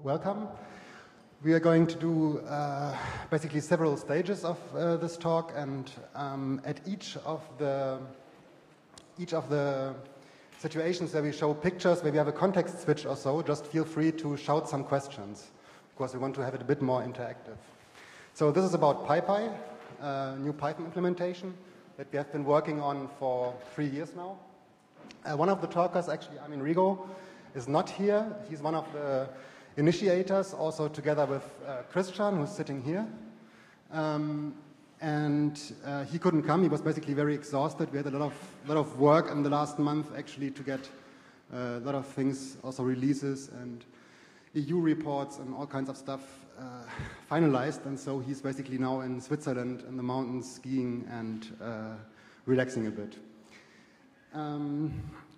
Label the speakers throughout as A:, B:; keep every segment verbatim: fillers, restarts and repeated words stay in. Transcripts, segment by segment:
A: Welcome. We are going to do uh, basically several stages of uh, this talk, and um, at each of the each of the situations where we show pictures, where we have a context switch or so, just feel free to shout some questions, because we want to have it a bit more interactive. So this is about PyPy, a new Python implementation that we have been working on for three years now. Uh, one of the talkers, actually, Armin Rigo, is not here. He's one of the initiators, also together with uh, Christian, who's sitting here. Um, and uh, he couldn't come. He was basically very exhausted. We had a lot of, lot of work in the last month, actually, to get uh, a lot of things, also releases and E U reports and all kinds of stuff uh, finalized. And so he's basically now in Switzerland in the mountains skiing and uh, relaxing a bit. Um,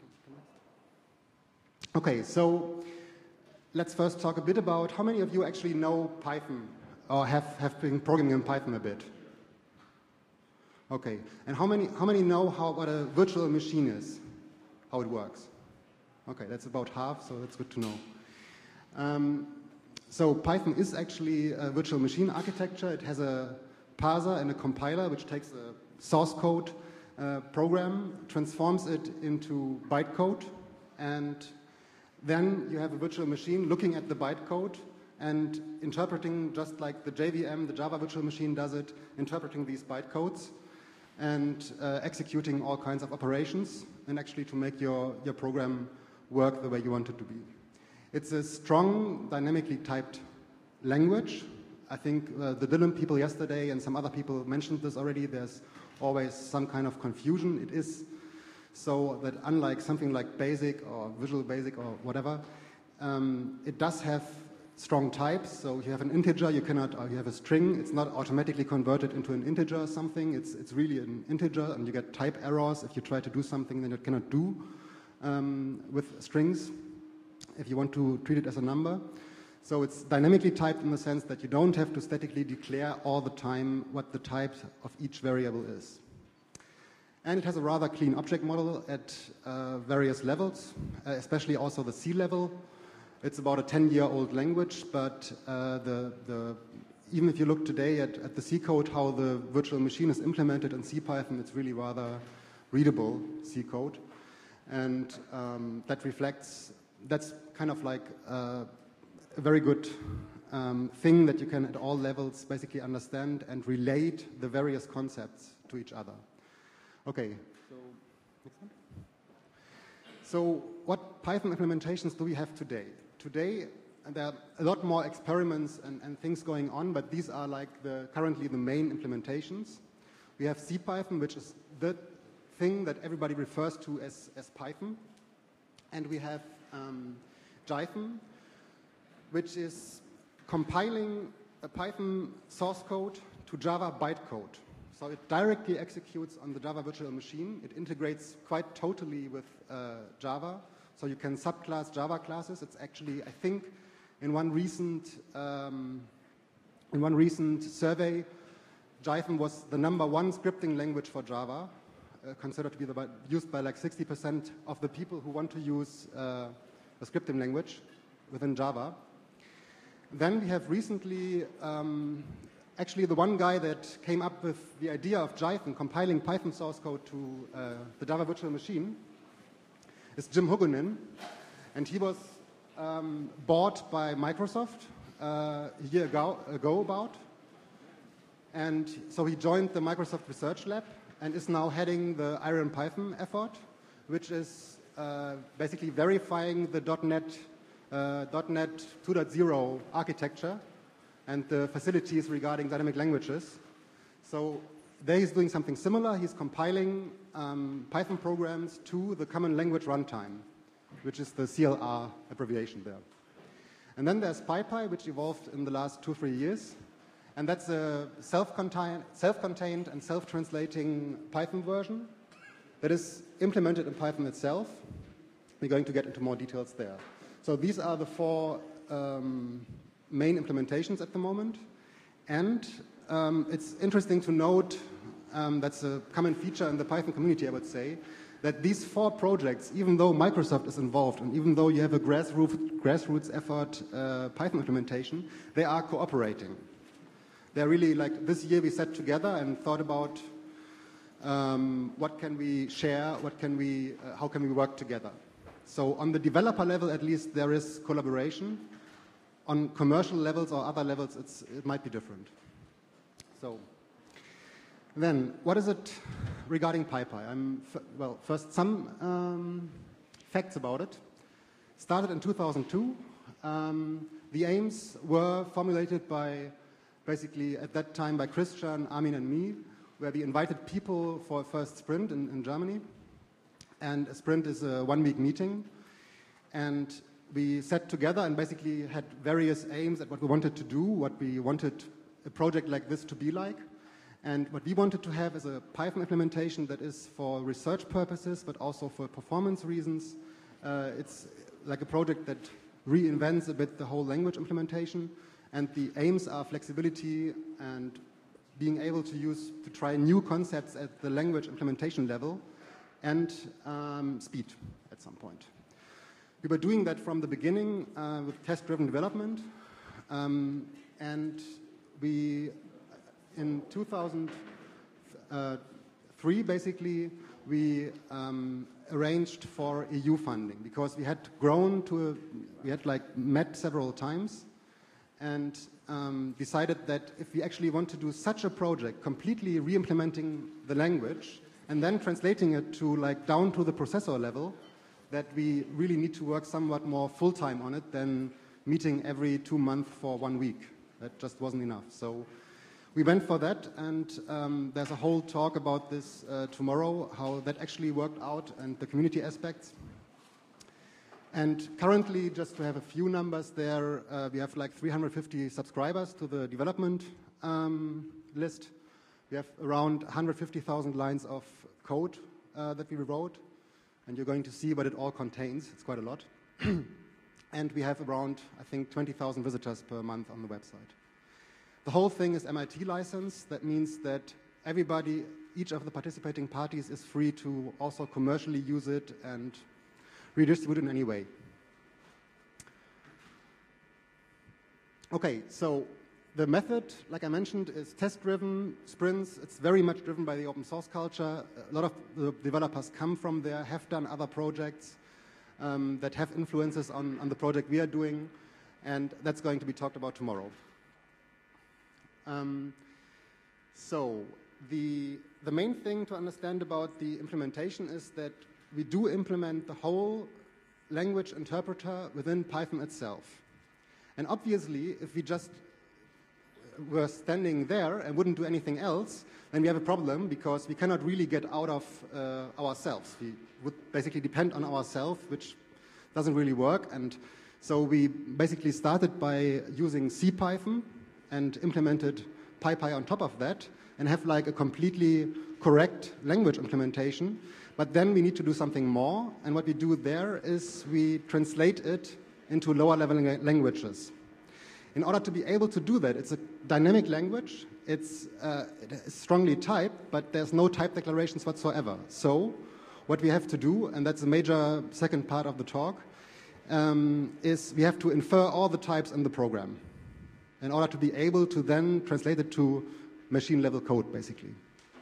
A: okay, so let's first talk a bit about how many of you actually know Python or have, have been programming in Python a bit. Okay, and how many, how many know how, what a virtual machine is, how it works? Okay, that's about half, so that's good to know. Um, so Python is actually a virtual machine architecture. It has a parser and a compiler, which takes a source code uh, program, transforms it into bytecode, and then you have a virtual machine looking at the bytecode and interpreting, just like the J V M, the Java virtual machine does it, interpreting these bytecodes and uh, executing all kinds of operations, and actually to make your, your program work the way you want it to be. It's a strong, dynamically typed language. I think uh, the Dylan people yesterday and some other people mentioned this already. There's always some kind of confusion. It is so that unlike something like BASIC or Visual Basic or whatever, um, it does have strong types. So you have an integer, you cannot, or you have a string, it's not automatically converted into an integer or something. It's, it's really an integer, and you get type errors if you try to do something that you cannot do um, with strings, if you want to treat it as a number. So it's dynamically typed in the sense that you don't have to statically declare all the time what the type of each variable is. And it has a rather clean object model at uh, various levels, uh, especially also the C level. It's about a ten-year-old language, but uh, the, the, even if you look today at, at the C code, how the virtual machine is implemented in CPython, it's really rather readable C code. And um, that reflects, that's kind of like uh, a very good um, thing that you can at all levels basically understand and relate the various concepts to each other. Okay, so next one. So what Python implementations do we have today? Today, there are a lot more experiments and, and things going on, but these are like the, currently the main implementations. We have CPython, which is the thing that everybody refers to as, as Python. And we have um, Jython, which is compiling a Python source code to Java bytecode. So it directly executes on the Java virtual machine. It integrates quite totally with uh, Java. So you can subclass Java classes. It's actually, I think, in one recent um, in one recent survey, Jython was the number one scripting language for Java, uh, considered to be the, used by like sixty percent of the people who want to use uh, a scripting language within Java. Then we have recently um, actually the one guy that came up with the idea of Jython, compiling Python source code to uh, the Java virtual machine, is Jim Hugunin. And he was um, bought by Microsoft uh, a year ago, ago about. And so he joined the Microsoft Research Lab and is now heading the Iron Python effort, which is uh, basically verifying the .NET, uh, .NET two point oh architecture and the facilities regarding dynamic languages. So there he's doing something similar. He's compiling um, Python programs to the Common Language Runtime, which is the C L R abbreviation there. And then there's PyPy, which evolved in the last two, three years. And that's a self-contained, self-contained and self-translating Python version that is implemented in Python itself. We're going to get into more details there. So these are the four um, main implementations at the moment. And um, it's interesting to note, um, that's a common feature in the Python community, I would say, that these four projects, even though Microsoft is involved and even though you have a grassroots, grassroots effort uh, Python implementation, they are cooperating. They're really like, this year we sat together and thought about um, what can we share, what can we, uh, how can we work together. So on the developer level, at least, there is collaboration. On commercial levels or other levels, it's, it might be different. So then, what is it regarding PyPy? I'm, well, first, some um, facts about it. Started in two thousand two. Um, the aims were formulated by, basically, at that time, by Christian, Armin, and me, where we invited people for a first sprint in, in Germany. And a sprint is a one-week meeting. And we sat together and basically had various aims at what we wanted to do, what we wanted a project like this to be like. And what we wanted to have is a Python implementation that is for research purposes, but also for performance reasons. Uh, it's like a project that reinvents a bit the whole language implementation. And the aims are flexibility and being able to use, to try new concepts at the language implementation level, and um, speed at some point. We were doing that from the beginning uh, with test-driven development. Um, and we, in two thousand three, basically, we um, arranged for E U funding because we had grown to, a, we had like met several times and um, decided that if we actually want to do such a project, completely re-implementing the language and then translating it to like down to the processor level, that we really need to work somewhat more full-time on it than meeting every two months for one week. That just wasn't enough. So we went for that, and um, there's a whole talk about this uh, tomorrow, how that actually worked out and the community aspects. And currently, just to have a few numbers there, uh, we have like three hundred fifty subscribers to the development um, list. We have around one hundred fifty thousand lines of code uh, that we wrote, and you're going to see what it all contains. It's quite a lot. And we have around, I think, twenty thousand visitors per month on the website. The whole thing is M I T licensed. That means that everybody, each of the participating parties is free to also commercially use it and redistribute it in any way. Okay, so the method, like I mentioned, is test-driven, sprints. It's very much driven by the open source culture. A lot of the developers come from there, have done other projects um, that have influences on, on the project we are doing, and that's going to be talked about tomorrow. Um, so the, the main thing to understand about the implementation is that we do implement the whole language interpreter within Python itself. And obviously, if we just were standing there and wouldn't do anything else, then we have a problem because we cannot really get out of uh, ourselves. We would basically depend on ourselves, which doesn't really work. And so we basically started by using CPython and implemented PyPy on top of that and have like a completely correct language implementation. But then we need to do something more. And what we do there is we translate it into lower level languages. In order to be able to do that, it's a dynamic language. It's, uh, it's strongly typed, but there's no type declarations whatsoever. So what we have to do, and that's a major second part of the talk, um, is we have to infer all the types in the program in order to be able to then translate it to machine-level code, basically.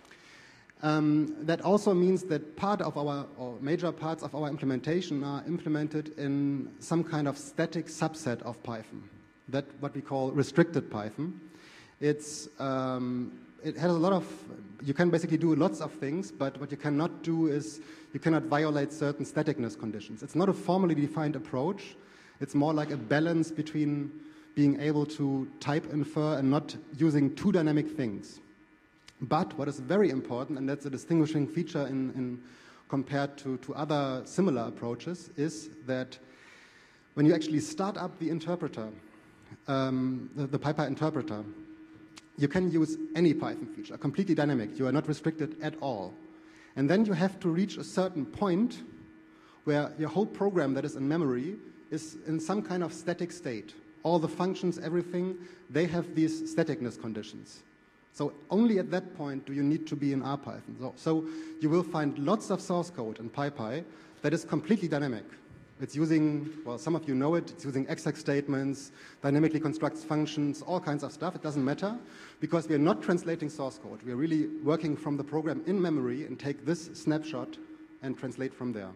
A: Um, that also means that part of our, or major parts of our implementation are implemented in some kind of static subset of Python. That what we call restricted Python. It's, um, it has a lot of, you can basically do lots of things, but what you cannot do is you cannot violate certain staticness conditions. It's not a formally defined approach. It's more like a balance between being able to type infer and not using too dynamic things. But what is very important, and that's a distinguishing feature in, in compared to, to other similar approaches, is that when you actually start up the interpreter, um, the, the PyPy interpreter, you can use any Python feature, completely dynamic. You are not restricted at all. And then you have to reach a certain point where your whole program that is in memory is in some kind of static state. All the functions, everything, they have these staticness conditions. So only at that point do you need to be in R Python. So, so you will find lots of source code in PyPy that is completely dynamic. It's using, well, some of you know it, it's using exec statements, dynamically constructs functions, all kinds of stuff. It doesn't matter because we are not translating source code. We are really working from the program in memory and take this snapshot and translate from there.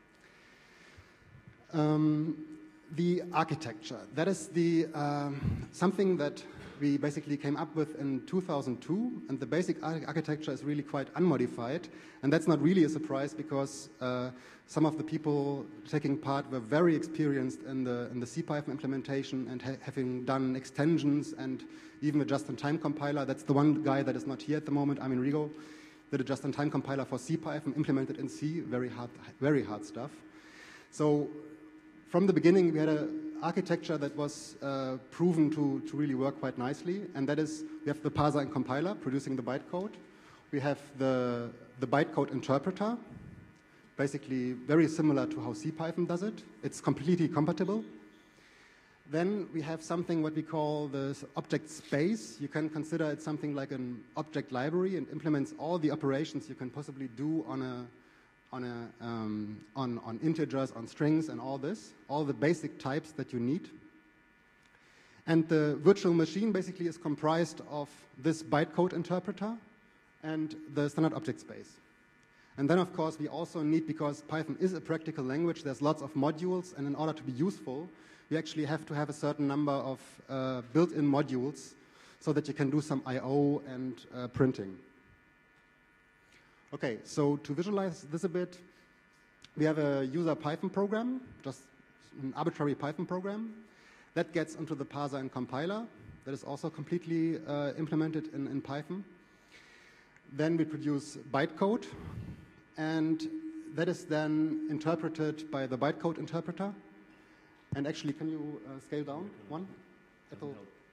A: Um, the architecture, that is the um, something that we basically came up with in two thousand two, and the basic ar architecture is really quite unmodified, and that's not really a surprise because uh, some of the people taking part were very experienced in the, in the CPython implementation and ha having done extensions and even a just-in-time compiler. That's the one guy that is not here at the moment, Armin Rigo, did a just-in-time compiler for CPython, implemented in C, very hard, very hard stuff. So from the beginning, we had an architecture that was uh, proven to, to really work quite nicely, and that is we have the parser and compiler producing the bytecode. We have the, the bytecode interpreter, basically very similar to how CPython does it. It's completely compatible. Then we have something what we call the object space. You can consider it something like an object library and implements all the operations you can possibly do on a On, a, um, on, on integers, on strings, and all this, all the basic types that you need. And the virtual machine basically is comprised of this bytecode interpreter and the standard object space. And then, of course, we also need, because Python is a practical language, there's lots of modules, and in order to be useful, we actually have to have a certain number of uh, built-in modules so that you can do some I O and uh, printing. Okay, so to visualize this a bit, we have a user Python program, just an arbitrary Python program, that gets into the parser and compiler. That is also completely uh, implemented in, in Python. Then we produce bytecode, and that is then interpreted by the bytecode interpreter. And actually, can you uh, scale down one? Apple.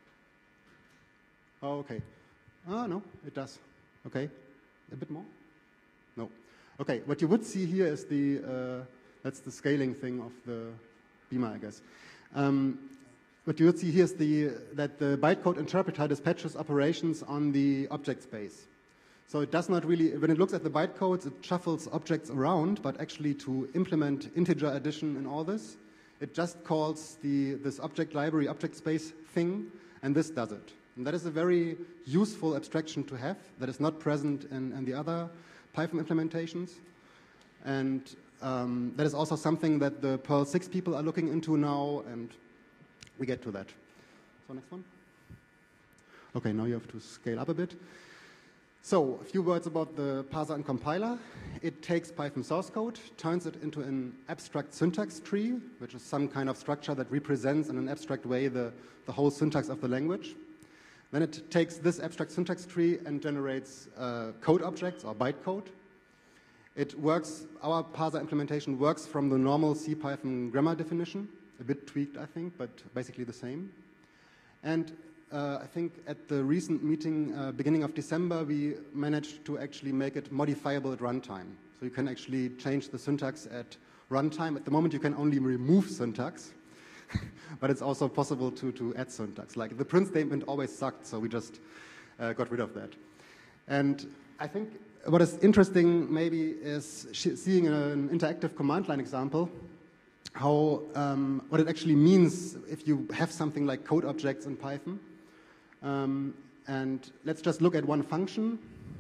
A: Oh, okay. Oh, no, it does. Okay, a bit more? No. Okay, what you would see here is the, uh, that's the scaling thing of the Beamer, I guess. Um, what you would see here is the, that the bytecode interpreter dispatches operations on the object space. So it does not really, when it looks at the bytecodes, it shuffles objects around, but actually to implement integer addition and all this, it just calls the, this object library, object space thing, and this does it. And that is a very useful abstraction to have that is not present in, in the other Python implementations. And um, that is also something that the Perl six people are looking into now, and we get to that. So next one. Okay, now you have to scale up a bit. So a few words about the parser and compiler. It takes Python source code, turns it into an abstract syntax tree, which is some kind of structure that represents in an abstract way the, the whole syntax of the language. Then it takes this abstract syntax tree and generates uh, code objects or bytecode. It works, our parser implementation works from the normal CPython grammar definition, a bit tweaked, I think, but basically the same. And uh, I think at the recent meeting, uh, beginning of December, we managed to actually make it modifiable at runtime. So you can actually change the syntax at runtime. At the moment, you can only remove syntax. But it's also possible to, to add syntax. Like the print statement always sucked, so we just uh, got rid of that. And I think what is interesting maybe is seeing an interactive command line example, how, um, what it actually means if you have something like code objects in Python. Um, and let's just look at one function.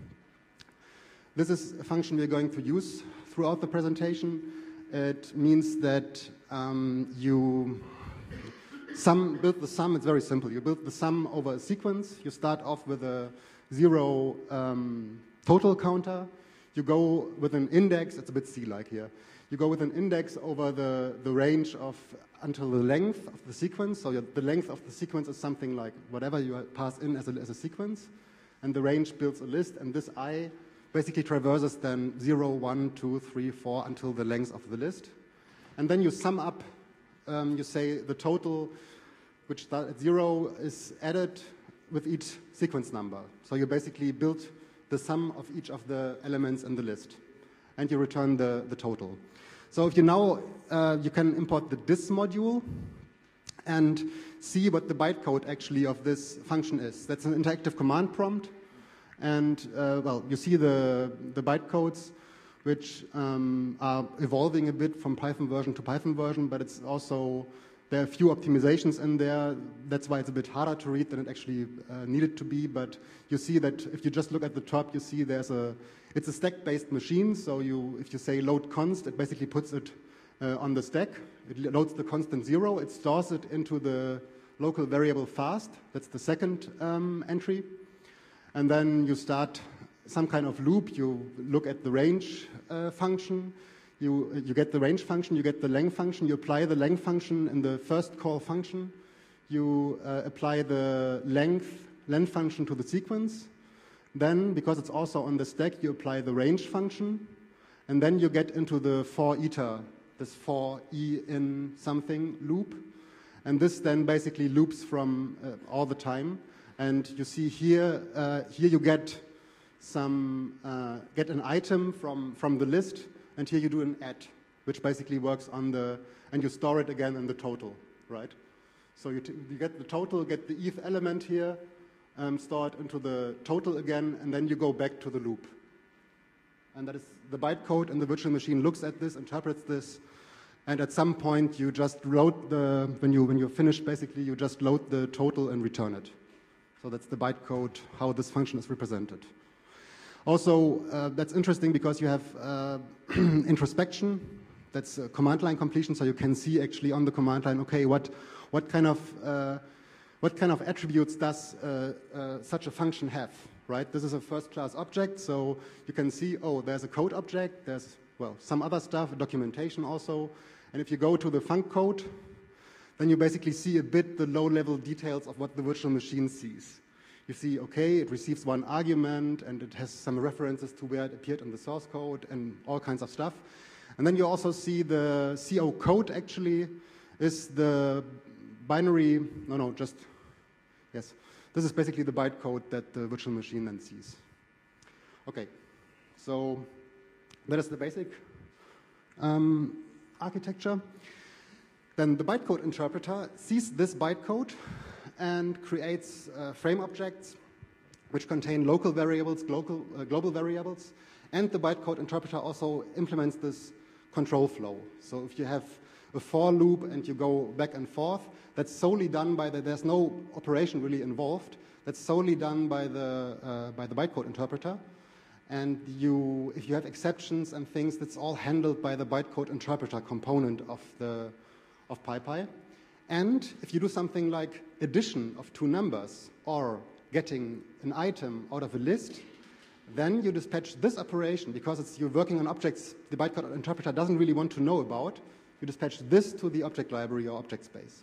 A: This is a function we're going to use throughout the presentation. It means that um, you sum, build the sum. It's very simple. You build the sum over a sequence. You start off with a zero um, total counter. You go with an index. It's a bit C-like here. You go with an index over the, the range of until the length of the sequence. So the length of the sequence is something like whatever you pass in as a, as a sequence. And the range builds a list. And this I basically traverses then zero, one, two, three, four until the length of the list. And then you sum up, um, you say the total, which starts at zero, is added with each sequence number. So you basically build the sum of each of the elements in the list. And you return the, the total. So if you now, uh, you can import the dis module and see what the bytecode actually of this function is. That's an interactive command prompt. And, uh, well, you see the, the bytecodes, which um, are evolving a bit from Python version to Python version, but it's also, there are a few optimizations in there. That's why it's a bit harder to read than it actually uh, needed to be. But you see that if you just look at the top, you see there's a, it's a stack-based machine. So you, if you say load const, it basically puts it uh, on the stack. It loads the constant zero. It stores it into the local variable fast. That's the second um, entry. And then you start some kind of loop. You look at the range uh, function. You, you get the range function, you get the length function, you apply the length function in the first call function. You uh, apply the length, length function to the sequence. Then, because it's also on the stack, you apply the range function. And then you get into the for iter, this for e in something loop. And this then basically loops from uh, all the time. And you see here, uh, here you get some, uh, get an item from, from the list. And here you do an add, which basically works on the, and you store it again in the total, right? So you, t you get the total, get the E T H element here, um, store it into the total again, and then you go back to the loop. And that is the bytecode, and the virtual machine looks at this, interprets this, and at some point you just load the, when, you, when you're finished, basically, you just load the total and return it. So that's the bytecode, how this function is represented. Also, uh, that's interesting because you have uh, introspection. That's uh, command line completion, so you can see actually on the command line, okay, what what kind of uh, what kind of attributes does uh, uh, such a function have, right? This is a first-class object, so you can see, oh, there's a code object, there's well some other stuff, documentation also, and if you go to the func code, then you basically see a bit the low-level details of what the virtual machine sees. You see, okay, it receives one argument, and it has some references to where it appeared in the source code and all kinds of stuff. And then you also see the C O code actually is the binary, no, no, just, yes. This is basically the bytecode that the virtual machine then sees. Okay, so that is the basic um, architecture. Then the bytecode interpreter sees this bytecode and creates uh, frame objects which contain local variables, global, uh, global variables, and the bytecode interpreter also implements this control flow. So if you have a for loop and you go back and forth, that's solely done by the, there's no operation really involved, that's solely done by the, uh, by the bytecode interpreter. And you, if you have exceptions and things, that's all handled by the bytecode interpreter component of, the, of PyPy. And if you do something like addition of two numbers or getting an item out of a list, then you dispatch this operation, because it's, you're working on objects the bytecode interpreter doesn't really want to know about. You dispatch this to the object library or object space.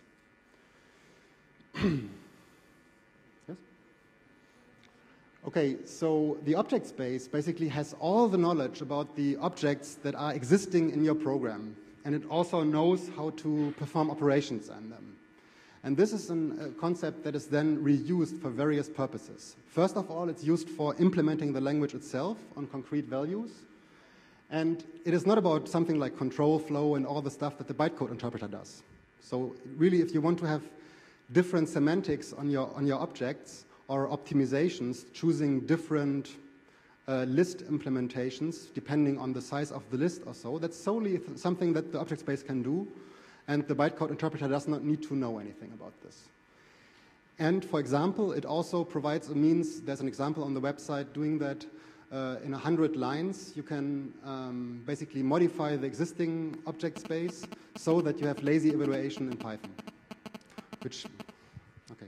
A: Yes? Okay, so the object space basically has all the knowledge about the objects that are existing in your program. And it also knows how to perform operations on them. And this is an, a concept that is then reused for various purposes. First of all, it's used for implementing the language itself on concrete values. And it is not about something like control flow and all the stuff that the bytecode interpreter does. So really, if you want to have different semantics on your, on your objects or optimizations, choosing different Uh, list implementations, depending on the size of the list or so, that's solely th something that the object space can do, and the bytecode interpreter does not need to know anything about this. And for example, it also provides a means, there's an example on the website doing that uh, in one hundred lines. You can um, basically modify the existing object space so that you have lazy evaluation in Python, which, okay.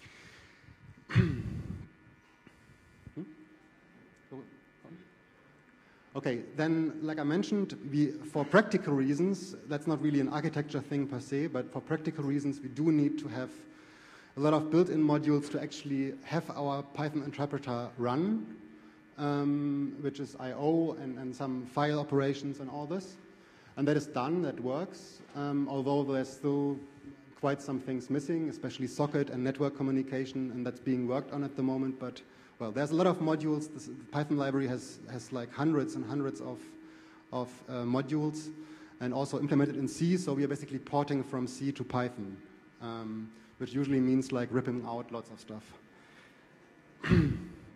A: Okay, then, like I mentioned, we, for practical reasons, that's not really an architecture thing per se, but for practical reasons, we do need to have a lot of built-in modules to actually have our Python interpreter run, um, which is I O and, and some file operations and all this. And that is done, that works, um, although there's still quite some things missing, especially socket and network communication, and that's being worked on at the moment, but well, there's a lot of modules. This, the Python library has, has like hundreds and hundreds of, of uh, modules, and also implemented in C, so we are basically porting from C to Python, um, which usually means like ripping out lots of stuff.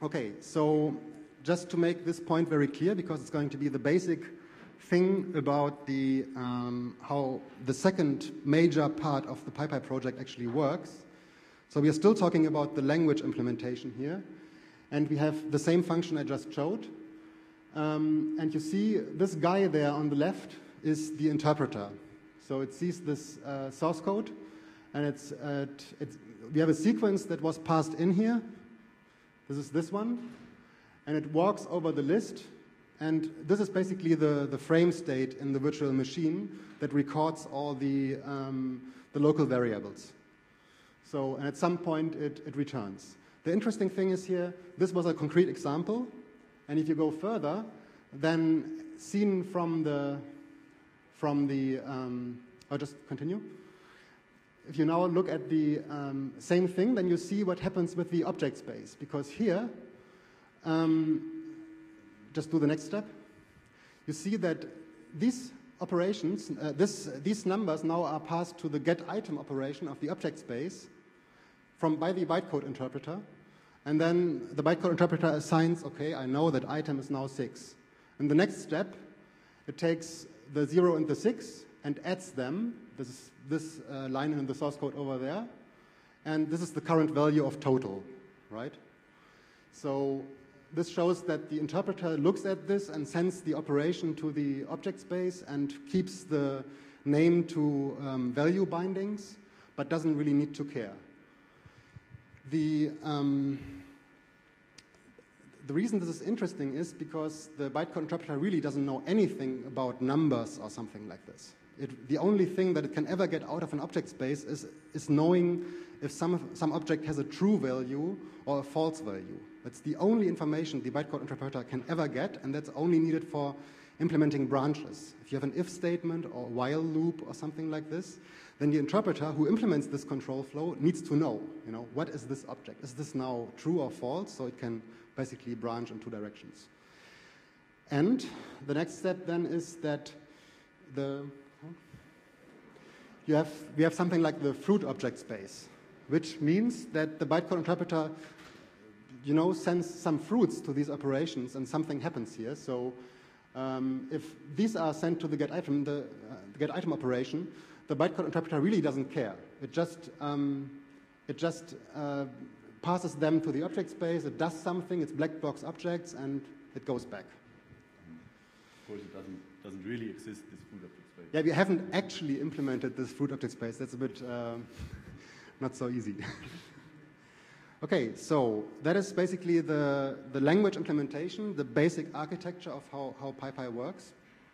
A: Okay, so just to make this point very clear, because it's going to be the basic thing about the, um, how the second major part of the PyPy project actually works. So we are still talking about the language implementation here, and we have the same function I just showed. Um, and you see this guy there on the left is the interpreter. So it sees this uh, source code, and it's, uh, it's, we have a sequence that was passed in here. This is this one, and it walks over the list, and this is basically the, the frame state in the virtual machine that records all the, um, the local variables. So, and at some point it, it returns. The interesting thing is here, this was a concrete example, and if you go further, then seen from the, from the, um, I'll just continue. If you now look at the um, same thing, then you see what happens with the object space. Because here, um, just do the next step. You see that these operations, uh, this, these numbers now are passed to the getItem operation of the object space from by the bytecode interpreter. And then the bytecode interpreter assigns, okay, I know that item is now six. In the next step, it takes the zero and the six and adds them. This is this uh, line in the source code over there. And this is the current value of total, right? So this shows that the interpreter looks at this and sends the operation to the object space and keeps the name to um, value bindings, but doesn't really need to care. The, um, the reason this is interesting is because the bytecode interpreter really doesn't know anything about numbers or something like this. It, the only thing that it can ever get out of an object space is, is knowing if some, some object has a true value or a false value. That's the only information the bytecode interpreter can ever get, and that's only needed for implementing branches. If you have an if statement or while loop or something like this, then the interpreter who implements this control flow needs to know, you know, what is this object? Is this now true or false? So it can basically branch in two directions. And the next step then is that the You have, we have something like the fruit object space, which means that the bytecode interpreter, you know, sends some fruits to these operations and something happens here. So um, if these are sent to the getItem, the, uh, the getItem operation, the bytecode interpreter really doesn't care. It just, um, it just uh, passes them to the object space, it does something, it's black box objects, and it goes back.
B: Of course, it doesn't, doesn't really exist, this fruit object space.
A: Yeah, we haven't actually implemented this fruit object space. That's a bit uh, not so easy. Okay, so that is basically the, the language implementation, the basic architecture of how, how PyPy works.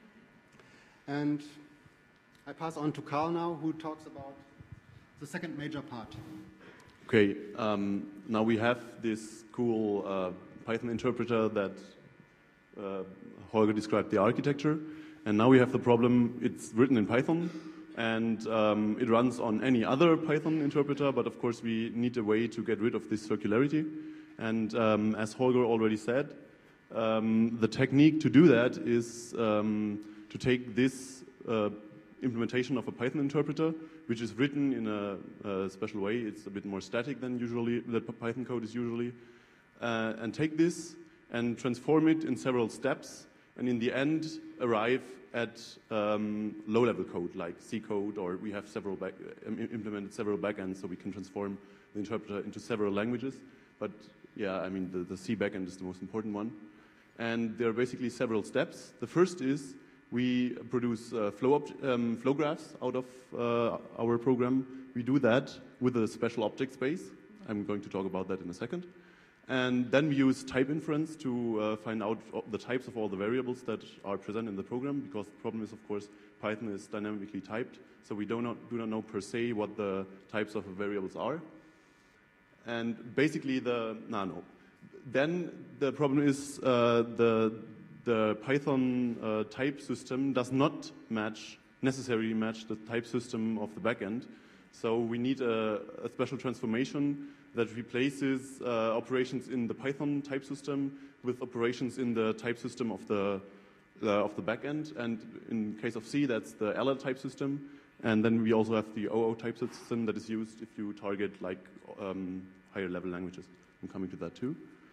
A: And I pass on to Carl now, who talks about the second major part.
B: Okay, um, now we have this cool uh, Python interpreter that uh, Holger described the architecture. And now we have the problem, it's written in Python, and um, it runs on any other Python interpreter, but of course we need a way to get rid of this circularity. And um, as Holger already said, um, the technique to do that is um, to take this uh, implementation of a Python interpreter, which is written in a, a special way. It's a bit more static than usually, that Python code is usually, uh, and take this and transform it in several steps, and in the end arrive at um, low-level code like C code, or we have several back, um, implemented several backends, so we can transform the interpreter into several languages. But yeah, I mean the, the C backend is the most important one, and there are basically several steps. The first is we produce uh, flow, um, flow graphs out of uh, our program. We do that with a special object space. I'm going to talk about that in a second. And then we use type inference to uh, find out the types of all the variables that are present in the program, because the problem is, of course, Python is dynamically typed, so we do not, do not know per se what the types of variables are. And basically the, no, no. Then the problem is uh, the, the Python uh, type system does not match, necessarily match the type system of the backend. So we need a, a special transformation that replaces uh, operations in the Python type system with operations in the type system of the uh, of the backend. And in case of C, that's the L L type system. And then we also have the O O type system that is used if you target like um, higher level languages. I'm coming to that too.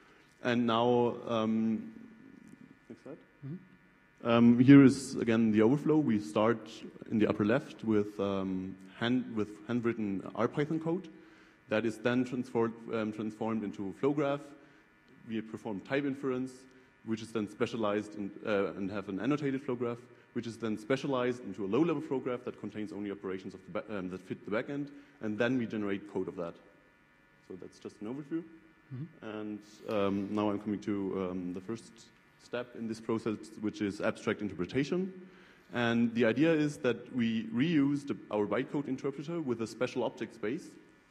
B: and now, um, next slide.
A: Mm-hmm.
B: Um, here is again the overflow. We start in the upper left with um, hand with handwritten R Python code that is then transformed um, transformed into flow graph. We perform type inference, which is then specialized in, uh, and have an annotated flow graph, which is then specialized into a low-level flow graph that contains only operations of the ba um, that fit the backend, and then we generate code of that. So that's just an overview. Mm-hmm. And um, now I'm coming to um, the first step in this process, which is abstract interpretation. And the idea is that we reuse the, our bytecode interpreter with a special object space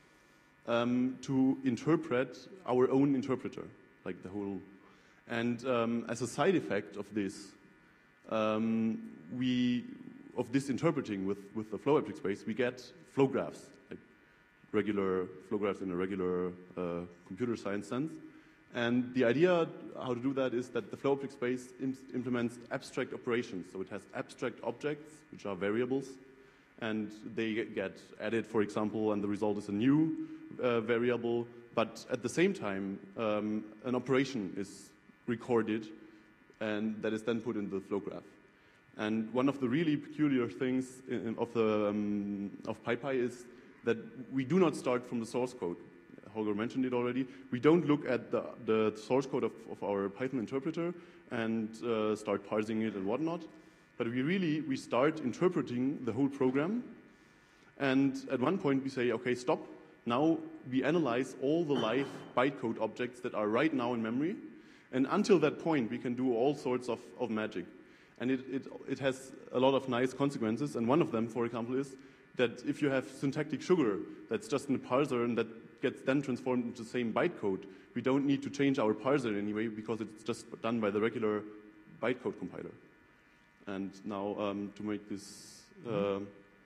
B: um, to interpret our own interpreter, like the whole. And um, as a side effect of this, um, we of this interpreting with, with the flow object space, we get flow graphs, like regular flow graphs in a regular uh, computer science sense. And the idea how to do that is that the flow object space im implements abstract operations. So it has abstract objects, which are variables, and they get added, for example, and the result is a new uh, variable. But at the same time, um, an operation is recorded, and that is then put in the flow graph. And one of the really peculiar things in, of, the, um, of PyPy is that we do not start from the source code. Holger mentioned it already. We don't look at the, the source code of, of our Python interpreter and uh, start parsing it and whatnot. But we really, we start interpreting the whole program. And at one point we say, okay, stop. Now we analyze all the live bytecode objects that are right now in memory. And until that point, we can do all sorts of, of magic. And it, it, it has a lot of nice consequences. And one of them, for example, is that if you have syntactic sugar that's just in a parser and that gets then transformed into the same bytecode, we don't need to change our parser anyway because it's just done by the regular bytecode compiler. And now um, to make this, uh,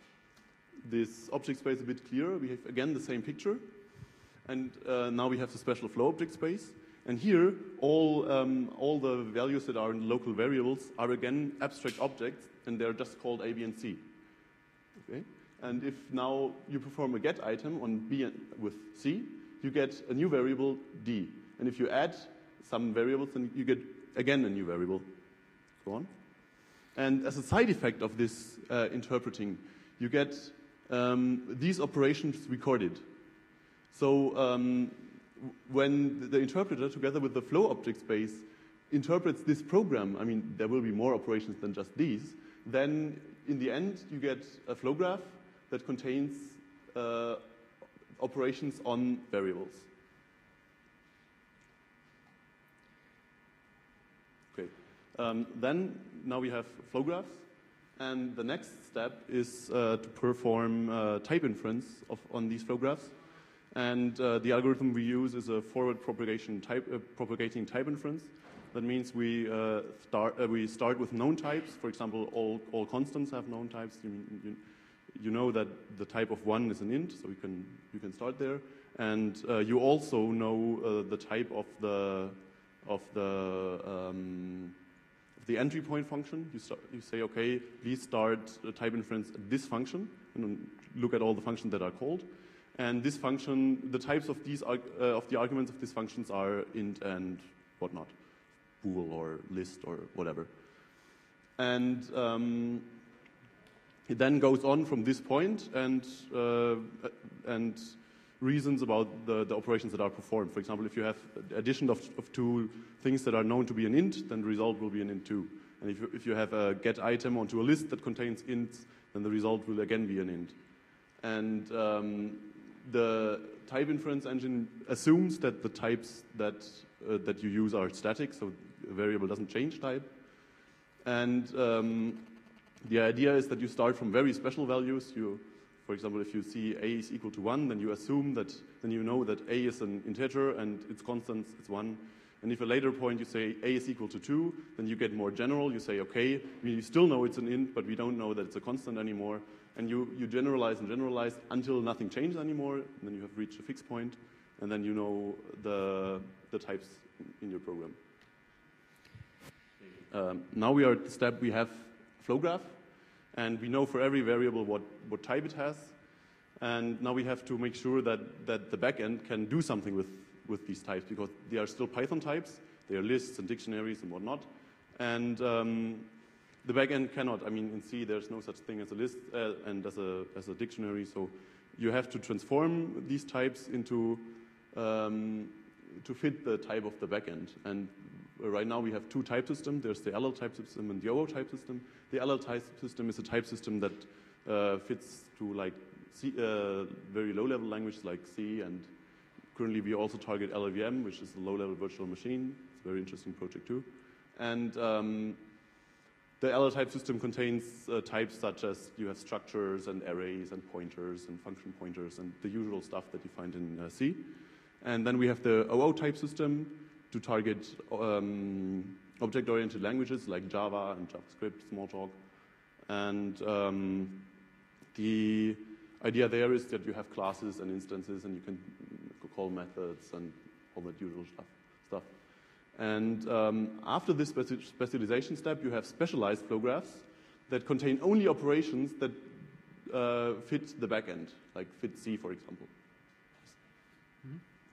B: this object space a bit clearer, we have again the same picture. And uh, now we have the special flow object space. And here, all, um, all the values that are in local variables are again abstract objects, and they're just called A, B, and C. Okay? And if now you perform a get item on B with C, you get a new variable D. And if you add some variables, then you get again a new variable. Go on. And as a side effect of this uh, interpreting, you get um, these operations recorded. So um, when the interpreter, together with the flow object space, interprets this program, I mean, there will be more operations than just these, then in the end, you get a flow graph that contains uh, operations on variables. Okay. Um, then, now we have flow graphs, and the next step is uh, to perform uh, type inference of, on these flow graphs. And uh, the algorithm we use is a forward propagation type, uh, propagating type inference. That means we, uh, start, uh, we start with known types. For example, all, all constants have known types. You, you, you know that the type of one is an int, so you can, you can start there. And uh, you also know uh, the type of the, of the, um, of the entry point function. You, start, you say, okay, please start a type inference at this function, and then look at all the functions that are called. And this function, the types of, these, uh, of the arguments of these functions are int and whatnot, bool or list or whatever. And um, it then goes on from this point and, uh, and reasons about the, the operations that are performed. For example, if you have addition of, of two things that are known to be an int, then the result will be an int two. And if you, if you have a get item onto a list that contains ints, then the result will again be an int. And um, the type inference engine assumes that the types that, uh, that you use are static, so a variable doesn't change type. And um, the idea is that you start from very special values. You, for example, if you see a is equal to one, then you assume that, then you know that a is an integer and its constant is one. And if at a later point you say a is equal to two, then you get more general. You say, okay, we still know it's an int, but we don't know that it's a constant anymore. And you, you generalize and generalize until nothing changes anymore. And then you have reached a fixed point, and then you know the, the types in your program. Um, now we are at the step we have flow graph, and we know for every variable what, what type it has. And now we have to make sure that, that the backend can do something with, with these types because they are still Python types. They are lists and dictionaries and whatnot. And um, the backend cannot. I mean, in C, there's no such thing as a list uh, and as a, as a dictionary. So you have to transform these types into um, to fit the type of the backend. And right now we have two type systems. There's the L L type system and the O O type system. The L L type system is a type system that uh, fits to like C, uh, very low-level languages like C, and currently we also target L L V M, which is a low-level virtual machine. It's a very interesting project too. And um, the L L type system contains uh, types such as you have structures and arrays and pointers and function pointers and the usual stuff that you find in uh, C. And then we have the O O type system to target um, object-oriented languages like Java and JavaScript, Smalltalk. And um, the idea there is that you have classes and instances and you can call methods and all that usual stuff. stuff. And um, after this speci specialization step, you have specialized flow graphs that contain only operations that uh, fit the backend, like fit C, for example. Mm-hmm.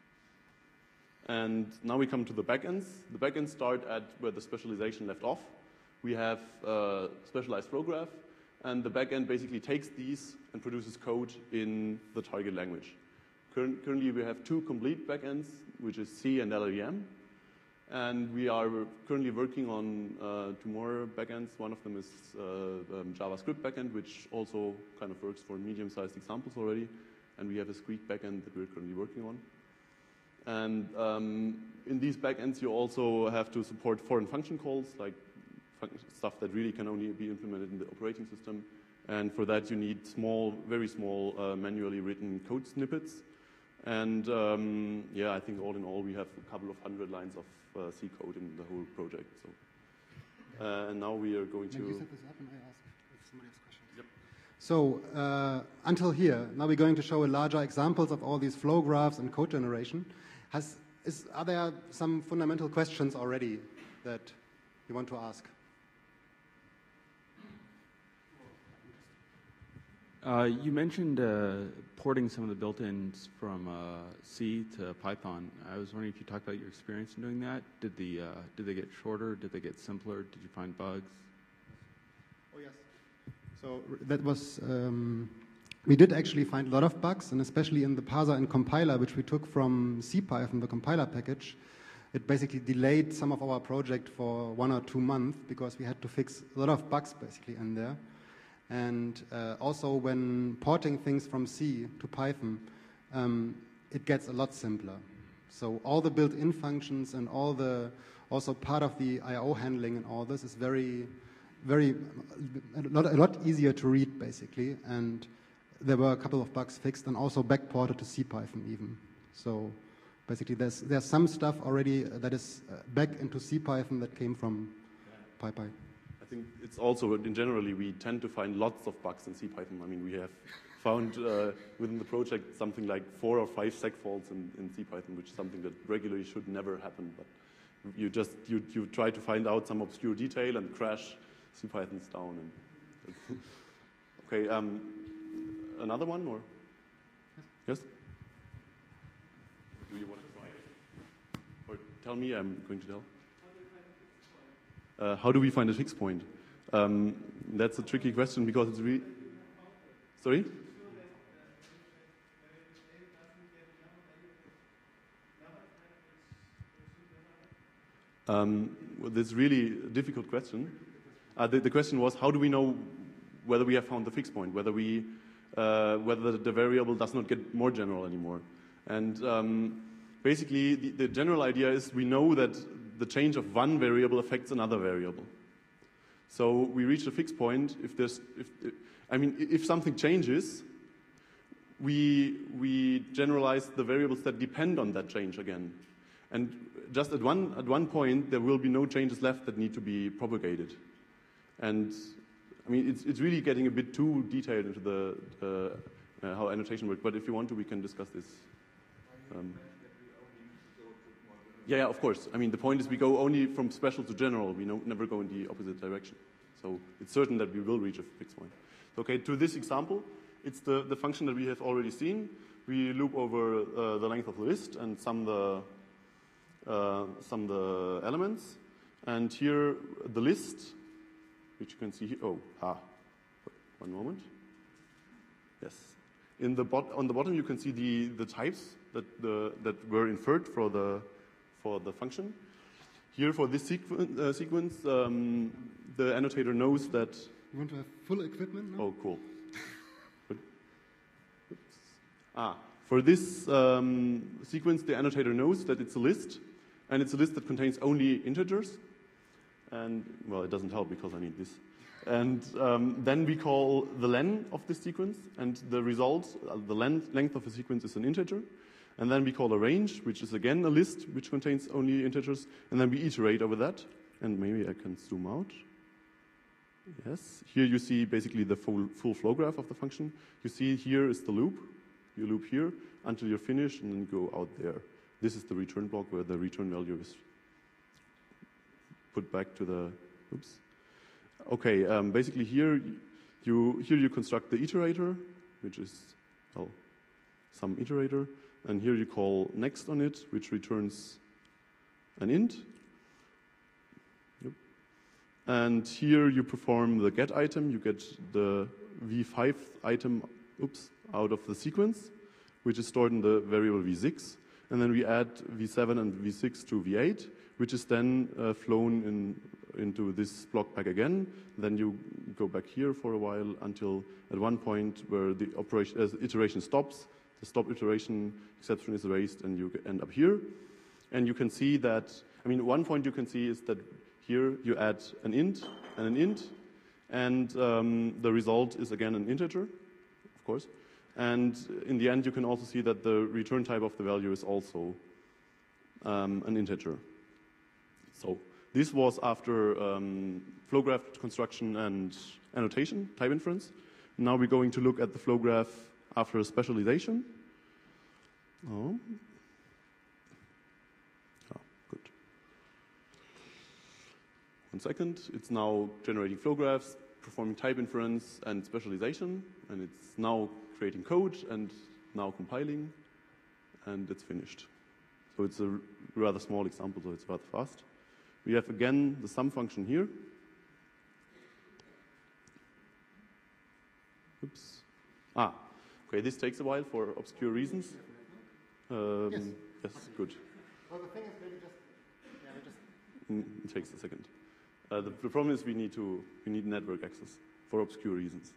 B: And now we come to the backends. The backends start at where the specialization left off. We have a specialized flow graph, and the backend basically takes these and produces code in the target language. Curr currently, we have two complete backends, which is C and L L V M. And we are currently working on uh, two more backends. One of them is uh, um, JavaScript backend, which also kind of works for medium-sized examples already. And we have a Squeak backend that we're currently working on. And um, in these backends, you also have to support foreign function calls, like fun stuff that really can only be implemented in the operating system. And for that, you need small, very small, uh, manually written code snippets. And um, yeah, I think all in all, we have a couple of hundred lines of uh, C code in the whole project. So, uh, and now we are going to.
A: You set this up and I ask if somebody has questions. Yep. So uh, until here, now we're going to show larger examples of all these flow graphs and code generation. Has is are there some fundamental questions already that you want to ask?
C: Uh, you mentioned uh, porting some of the built-ins from uh, C to Python. I was wondering if you talked about your experience in doing that. Did the uh, did they get shorter? Did they get simpler? Did you find bugs?
A: Oh yes. So that was um, we did actually find a lot of bugs, and especially in the parser and compiler, which we took from CPython, the compiler package. It basically delayed some of our project for one or two months because we had to fix a lot of bugs basically in there. And uh, also when porting things from C to Python, um, it gets a lot simpler. So all the built-in functions and all the, also part of the I O handling and all this is very, very, a lot, a lot easier to read basically. And there were a couple of bugs fixed and also backported to CPython even. So basically there's, there's some stuff already that is back into CPython that came from PyPy.
B: I think it's also, in generally, we tend to find lots of bugs in CPython. I mean, we have found uh, within the project something like four or five seg faults in, in CPython, which is something that regularly should never happen. But you just, you, you try to find out some obscure detail and crash CPython's down. And okay, um, another one, or? Yes? Do you want to try it? Or tell me, I'm going to tell. Uh, how do we find a fixed point? Um, that's a tricky question because it's really... Sorry? Um, well, that's really a difficult question. Uh, the, the question was, how do we know whether we have found the fixed point, whether, we, uh, whether the variable does not get more general anymore? And um, basically, the, the general idea is we know that the change of one variable affects another variable. So we reach a fixed point if there's, if, I mean, if something changes, we, we generalize the variables that depend on that change again. And just at one, at one point, there will be no changes left that need to be propagated. And I mean, it's, it's really getting a bit too detailed into the, uh, uh, how annotation works, but if you want to, we can discuss this. Um, Yeah, yeah, of course. I mean, the point is we go only from special to general. We no, never go in the opposite direction. So it's certain that we will reach a fixed point. Okay, to this example, it's the, the function that we have already seen. we loop over uh, the length of the list and sum the uh, sum the elements. And here the list, which you can see here. Oh, ah, one moment. Yes, in the bot on the bottom you can see the the types that the that were inferred for the for the function. Here for this sequ uh, sequence, um, the annotator knows that.
A: You want to have full equipment now?
B: Oh, cool. ah, for this um, sequence, the annotator knows that it's a list, and it's a list that contains only integers. And, well, it doesn't help because I need this. And um, then we call the len of this sequence, and the result, uh, the length, length of the sequence is an integer. And then we call a range, which is again a list which contains only integers, and then we iterate over that. And maybe I can zoom out. Yes, here you see basically the full, full flow graph of the function. You see here is the loop. You loop here until you're finished and then go out there. This is the return block where the return value is put back to the, oops. Okay, um, basically here you, here you construct the iterator, which is, well, some iterator. And here you call next on it, which returns an int. Yep. And here you perform the get item. You get the v five item oops, out of the sequence, which is stored in the variable v six. And then we add v seven and v six to v eight, which is then uh, flown in, into this block back again. Then you go back here for a while until at one point where the operation, uh, iteration stops. The stop iteration exception is erased, and you end up here. And you can see that, I mean, one point you can see is that here you add an int and an int, and um, the result is again an integer, of course. And in the end, you can also see that the return type of the value is also um, an integer. So this was after um, flow graph construction and annotation, type inference. Now we're going to look at the flow graph after specialization. Oh. oh, good. One second. It's now generating flow graphs, performing type inference and specialization, and it's now creating code and now compiling, and it's finished. So it's a rather small example, so it's rather fast. We have again the sum function here. Oops. Ah. Okay, this takes a while for obscure reasons. Um,
A: yes.
B: Yes, good.
A: Well, the thing is maybe just, yeah, just
B: Mm, it takes a second. Uh, the, the problem is we need to we need network access for obscure reasons.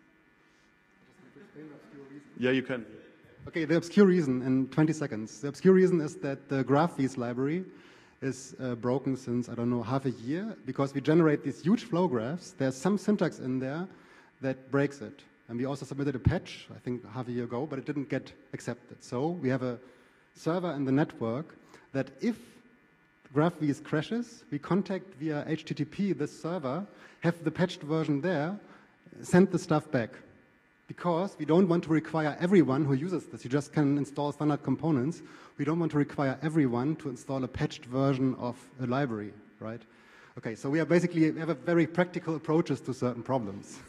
B: Yeah, you can.
A: Okay, the obscure reason in twenty seconds. The obscure reason is that the GraphViz library is uh, broken since, I don't know, half a year, because we generate these huge flow graphs. There's some syntax in there that breaks it. And we also submitted a patch, I think half a year ago, but it didn't get accepted. So we have a server in the network that if GraphViz crashes, we contact via H T T P this server, have the patched version there, send the stuff back. Because we don't want to require everyone who uses this. You just can install standard components. We don't want to require everyone to install a patched version of a library, right? Okay, so we are basically, we have a very practical approaches to certain problems.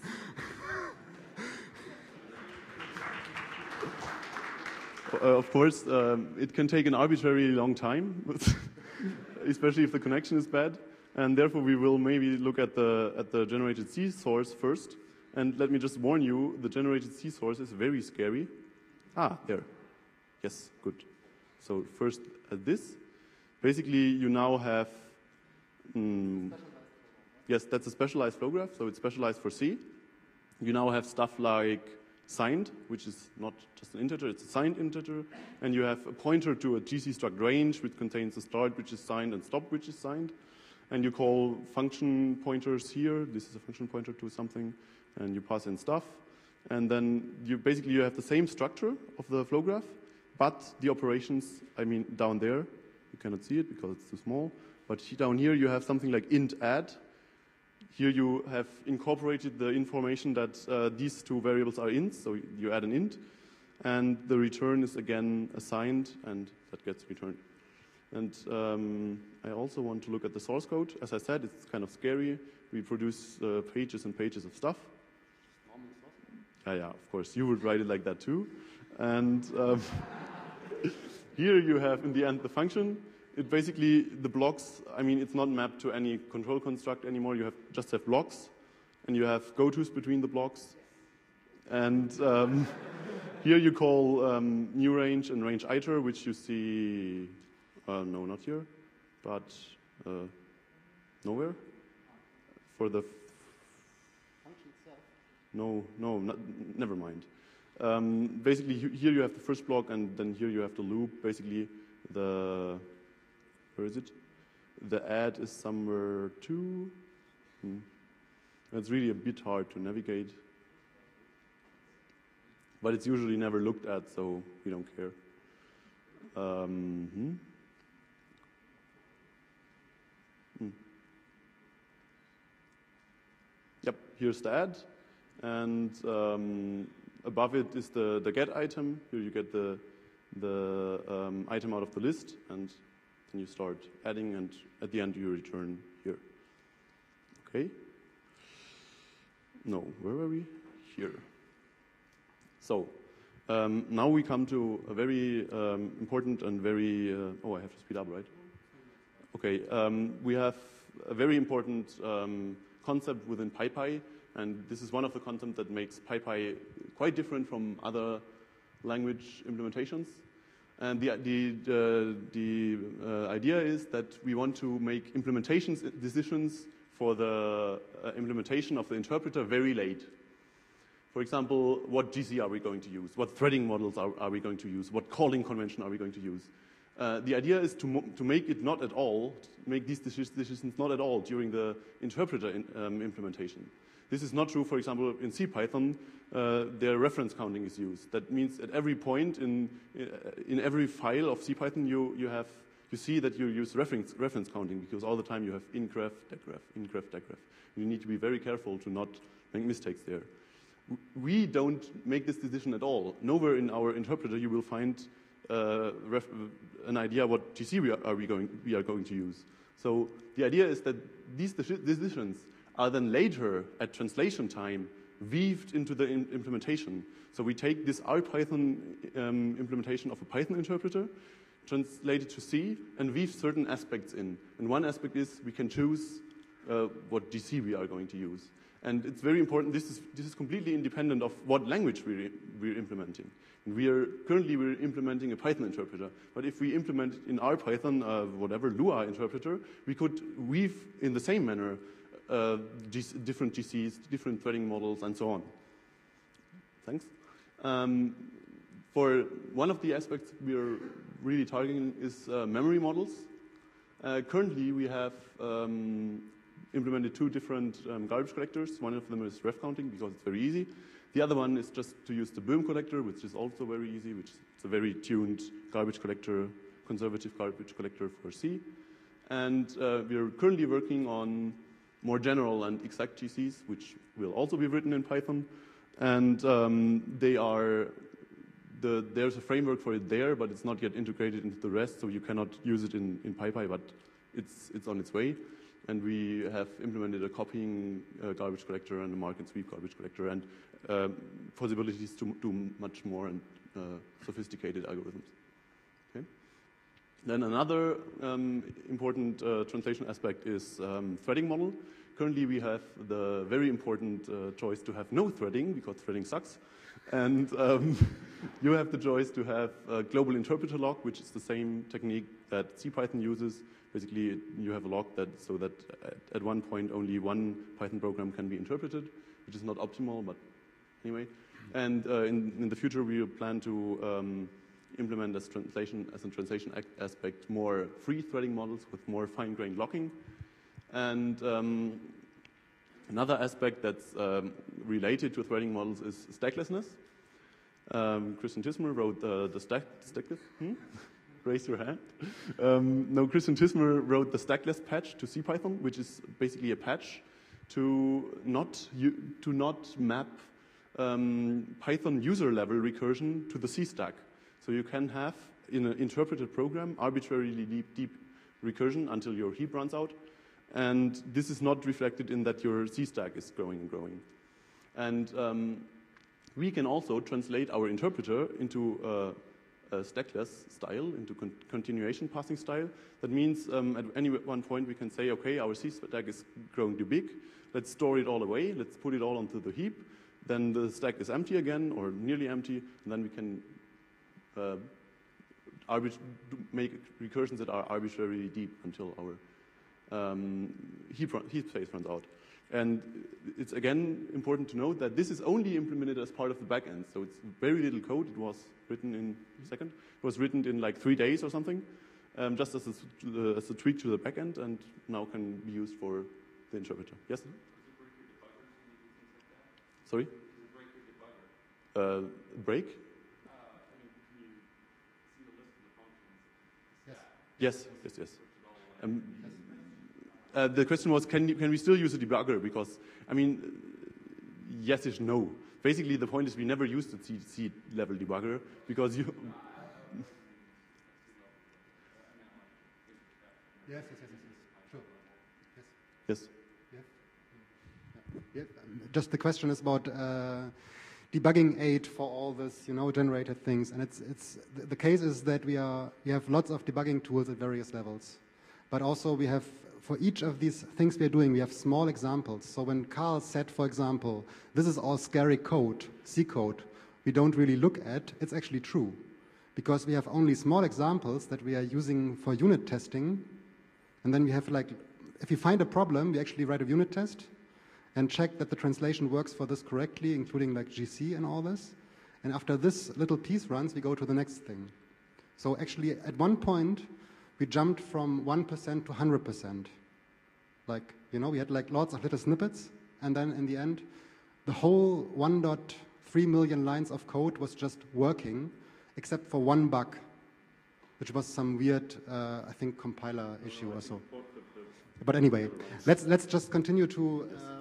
B: Uh, of course, um, it can take an arbitrarily long time, especially if the connection is bad. And therefore, we will maybe look at the, at the generated C source first. And let me just warn you, the generated C source is very scary. Ah, there. Yes, good. So first at this. Basically, you now have... Mm, yes, that's a specialized flow graph, so it's specialized for C. You now have stuff like signed, which is not just an integer, it's a signed integer, and you have a pointer to a G C struct range, which contains a start, which is signed, and stop, which is signed. And you call function pointers here. This is a function pointer to something, and you pass in stuff. And then you basically you have the same structure of the flow graph, but the operations, I mean, down there, you cannot see it because it's too small, but down here you have something like int add. Here you have incorporated the information that uh, these two variables are ints, so you add an int, and the return is again assigned, and that gets returned. And um, I also want to look at the source code. As I said, it's kind of scary. We produce uh, pages and pages of stuff. Yeah, yeah, of course, you would write it like that too. And um, here you have, in the end, the function. It basically, the blocks, I mean, it's not mapped to any control construct anymore. You have just have blocks, and you have gotos between the blocks. And um, here you call um, new range and range iter, which you see, uh, no, not here, but uh, nowhere. For the
A: Function itself.
B: No, no, not, never mind. Um, basically, here you have the first block, and then here you have the loop. Basically, the, where is it? The add is somewhere two. Hmm. It's really a bit hard to navigate. But it's usually never looked at, so we don't care. Um, hmm. Hmm. Yep, here's the add. And um, above it is the, the get item. Here you get the, the um, item out of the list, and then you start adding, and at the end you return here. Okay? No, where were we? Here. So, um, now we come to a very um, important and very, uh, oh, I have to speed up, right? Okay, um, we have a very important um, concept within PyPy, and this is one of the concepts that makes PyPy quite different from other language implementations. And the, the, the, the uh, idea is that we want to make implementations decisions for the uh, implementation of the interpreter very late. For example, what G C are we going to use? What threading models are, are we going to use? What calling convention are we going to use? Uh, the idea is to, mo to make it not at all, make these decisions not at all during the interpreter in, um, implementation. This is not true, for example, in CPython, uh, their reference counting is used. That means at every point in, in every file of CPython, you, you, have, you see that you use reference, reference counting, because all the time you have ingraph, degraph, ingraph, degraph. You need to be very careful to not make mistakes there. We don't make this decision at all. Nowhere in our interpreter you will find uh, ref an idea what G C we are, are we, going, we are going to use. So the idea is that these decisions are then later at translation time weaved into the in implementation. So we take this RPython um, implementation of a Python interpreter, translate it to C, and weave certain aspects in. And one aspect is we can choose uh, what G C we are going to use. And it's very important, this is, this is completely independent of what language we're, we're implementing. And we are, currently we're implementing a Python interpreter. But if we implement in our Python, uh, whatever, Lua interpreter, we could weave in the same manner uh, G different G Cs, different threading models, and so on. Thanks. Um, for one of the aspects we're really targeting is uh, memory models. Uh, currently, we have um, implemented two different um, garbage collectors. One of them is ref counting because it's very easy. The other one is just to use the B O M collector, which is also very easy, which is a very tuned garbage collector, conservative garbage collector for C. And uh, we are currently working on more general and exact G Cs, which will also be written in Python. And um, they are, the, there's a framework for it there, but it's not yet integrated into the rest, so you cannot use it in, in PyPy, but it's, it's on its way. And we have implemented a copying uh, garbage collector and a mark and sweep garbage collector, and uh, possibilities to do much more and uh, sophisticated algorithms. Okay. Then another um, important uh, translation aspect is um, threading model. Currently, we have the very important uh, choice to have no threading because threading sucks, and um, you have the choice to have a global interpreter lock, which is the same technique that CPython uses. Basically, you have a lock that so that at, at one point only one Python program can be interpreted, which is not optimal, but anyway. And uh, in, in the future, we plan to um, implement as translation as a translation aspect more free threading models with more fine-grained locking. And um, another aspect that's um, related to threading models is stacklessness. Um, Christian Tismer wrote uh, the stack stackless. Hmm? Raise your hand. Um, no, Christian Tismer wrote the stackless patch to CPython, which is basically a patch to not to not map um, Python user level recursion to the C stack. So you can have in an interpreted program arbitrarily deep, deep recursion until your heap runs out, and this is not reflected in that your C stack is growing and growing. And um, we can also translate our interpreter into uh, a stackless style, into con continuation passing style. That means um, at any one point we can say, okay, our C stack is growing too big. Let's store it all away. Let's put it all onto the heap. Then the stack is empty again, or nearly empty, and then we can uh, make recursions that are arbitrarily deep until our um, heap, run heap space runs out. And it's again important to note that this is only implemented as part of the backend. So it's very little code. It was written in a second. It was written in like three days or something, um, just as a, uh, as a tweak to the backend, and now can be used for the interpreter. Yes? Sorry? Uh, break? Yes, yes, yes. Um, uh, the question was, can, you, can we still use a debugger? Because, I mean, yes-ish, no. Basically, the point is we never used the C level debugger because you...
A: Yes, yes, yes, yes, yes. Sure.
B: Yes.
A: Yes. Yeah. Yeah. Just the question is about uh, debugging aid for all this, you know, generated things. And it's, it's, the, the case is that we, are, we have lots of debugging tools at various levels. But also we have, for each of these things we are doing, we have small examples. So when Carl said, for example, this is all scary code, C code, we don't really look at, it's actually true. Because we have only small examples that we are using for unit testing. And then we have like, if we find a problem, we actually write a unit test and check that the translation works for this correctly, including like G C and all this. And after this little piece runs, we go to the next thing. So actually, at one point, we jumped from one percent to one hundred percent. Like, you know, we had like lots of little snippets, and then in the end, the whole one point three million lines of code was just working, except for one bug, which was some weird, uh, I think, compiler issue or so. But anyway, let's let's just continue to. Uh,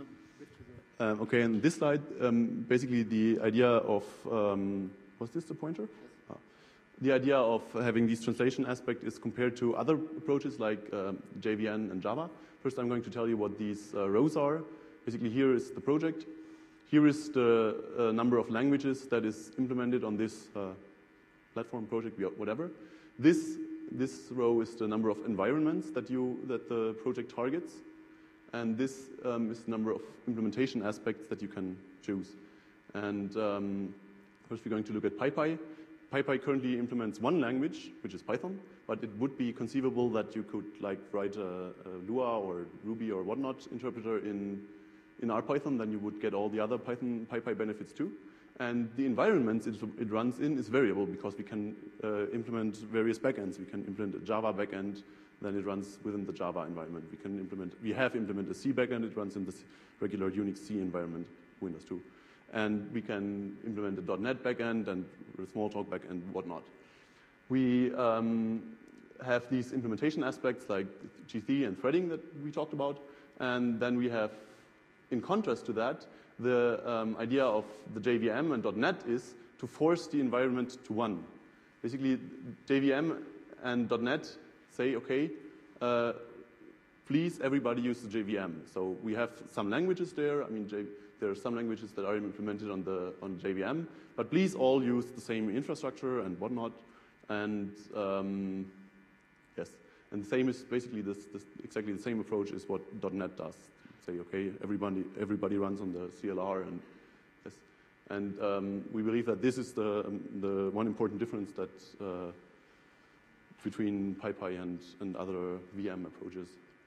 B: Um, okay, in this slide, um, basically the idea of, um, was this the pointer? Oh. The idea of having this translation aspect is compared to other approaches like um, J V M and Java. First, I'm going to tell you what these uh, rows are. Basically, here is the project. Here is the uh, number of languages that is implemented on this uh, platform, project, whatever. This, this row is the number of environments that, you, that the project targets. And this um, is the number of implementation aspects that you can choose. And um, first we're going to look at PyPy. PyPy currently implements one language, which is Python, but it would be conceivable that you could like write a, a Lua or Ruby or whatnot interpreter in, in R Python, then you would get all the other Python PyPy benefits too. And the environments it, it runs in is variable because we can uh, implement various backends. We can implement a Java backend, then it runs within the Java environment. We can implement, we have implemented a C backend, it runs in the regular Unix C environment, Windows two. And we can implement a .NET backend and a Smalltalk backend, whatnot. We um, have these implementation aspects like G C and threading that we talked about. And then we have, in contrast to that, the um, idea of the J V M and .NET is to force the environment to one. Basically, J V M and .NET say, okay, uh, please everybody use the J V M. So we have some languages there. I mean, J there are some languages that are implemented on the on J V M, but please all use the same infrastructure and whatnot. And um, yes, and the same is basically this, this exactly the same approach is what .NET does. Say, okay, everybody everybody runs on the C L R, and yes, and um, we believe that this is the um, the one important difference that. Uh, between PyPy and, and other V M approaches.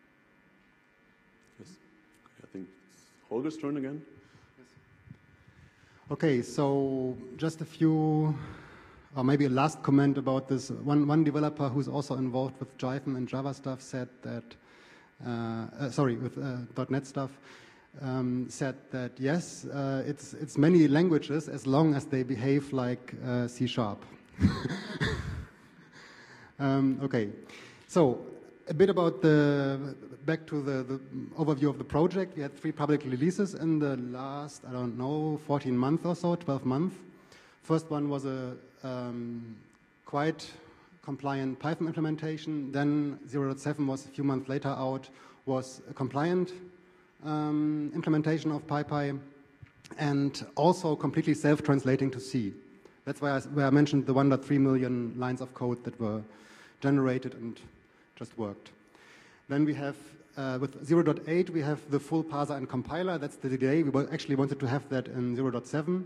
B: Yes, okay, I think it's Holger's turn again.
A: Yes. Okay, so just a few, or maybe a last comment about this. One, one developer who's also involved with Jython and Java stuff said that, uh, uh, sorry, with uh, .NET stuff, um, said that yes, uh, it's, it's many languages as long as they behave like uh, C sharp. Um, okay, so a bit about the, back to the, the overview of the project. We had three public releases in the last, I don't know, fourteen months or so, twelve months. First one was a um, quite compliant Python implementation. Then zero point seven was a few months later out, was a compliant um, implementation of PyPy. and also completely self-translating to C. That's why I, where I mentioned the one point three million lines of code that were generated and just worked. Then we have, uh, with zero point eight, we have the full parser and compiler. That's the delay. We actually wanted to have that in zero point seven.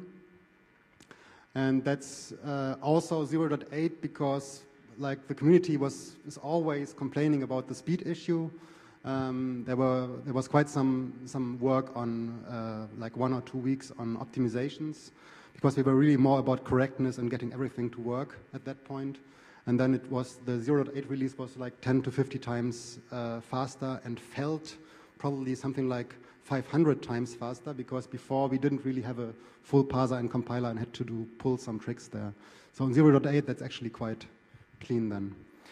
A: And that's uh, also zero point eight because like the community was is always complaining about the speed issue. Um, there were there was quite some some work on uh, like one or two weeks on optimizations, because we were really more about correctness and getting everything to work at that point. And then it was the zero point eight release was like ten to fifty times uh, faster and felt probably something like five hundred times faster, because before we didn't really have a full parser and compiler and had to do pull some tricks there. So in zero point eight that's actually quite clean then.